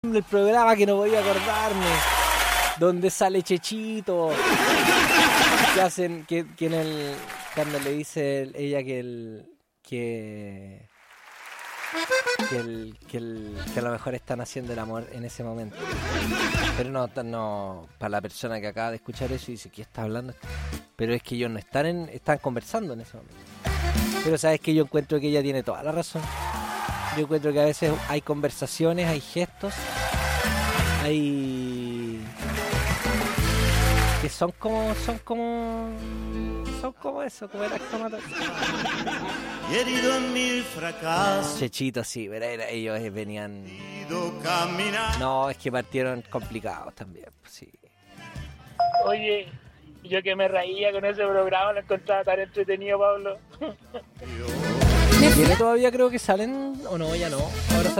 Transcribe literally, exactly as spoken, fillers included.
del programa que no voy a acordarme, donde sale Chechito, que hacen, que, que en el, cuando le dice el, ella que el, que, que el, que el, que a lo mejor están haciendo el amor en ese momento, pero no, no, para la persona que acaba de escuchar eso y dice, ¿qué está hablando? Pero es que ellos no están en, están conversando en ese momento. Pero sabes que yo encuentro que ella tiene toda la razón. Yo encuentro que a veces hay conversaciones, hay gestos, hay que son como, son como, son como eso, como el acto matador. Herido en mil fracasos. Chechito, sí, pero era, ellos venían. No, es que partieron complicados también, pues, sí. Oye, yo que me reía con ese programa, lo encontraba tan entretenido, Pablo. ¿Tiene todavía creo que salen o no? Ya no. Ahora